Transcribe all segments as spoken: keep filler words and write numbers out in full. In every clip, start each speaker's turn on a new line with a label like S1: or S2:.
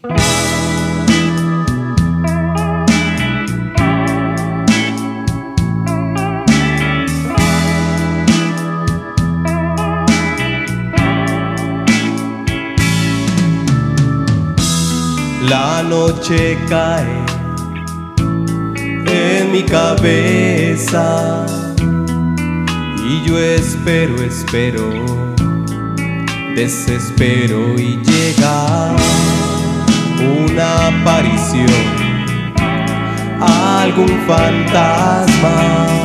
S1: La noche cae en mi cabeza y yo espero, espero, desespero y llega una aparición, algún fantasma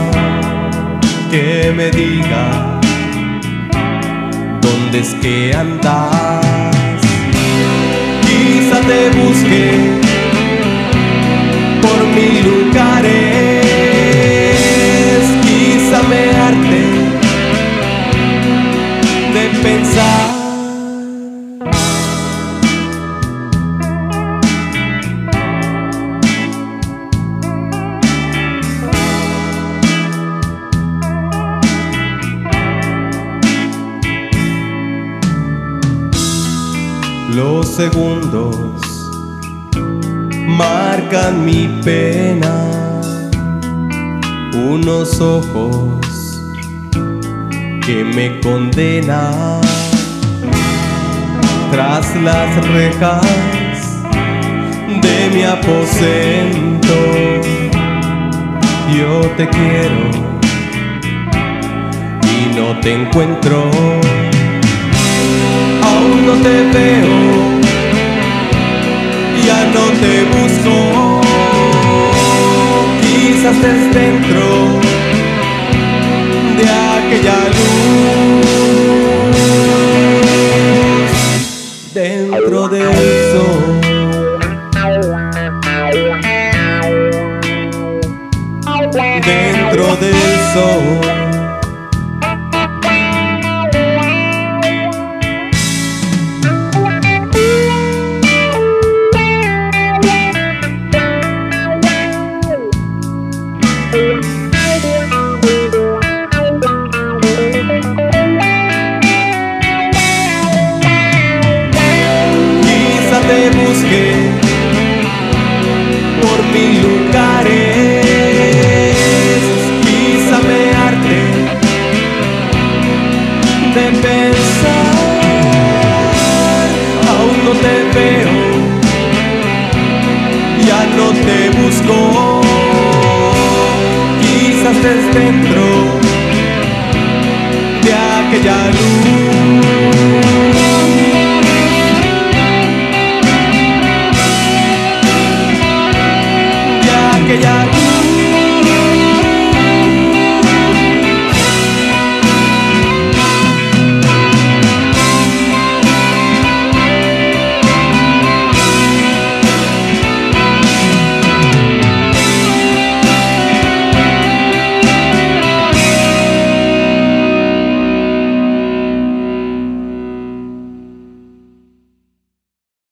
S1: que me diga dónde es que andas. Quizá te busque por mil lugares, quizá me harte de pensar. Los segundos marcan mi pena, unos ojos que me condenan. Tras las rejas de mi aposento, yo te quiero y no te encuentro. Aún no te veo, ya no te busco. Quizás estés dentro de aquella luz, dentro del sol, dentro del sol. Quizá te busque por mil lugares, quizá me harte de pensar. Aún no te veo, ya no te busco. Quizás estés dentro de aquella luz,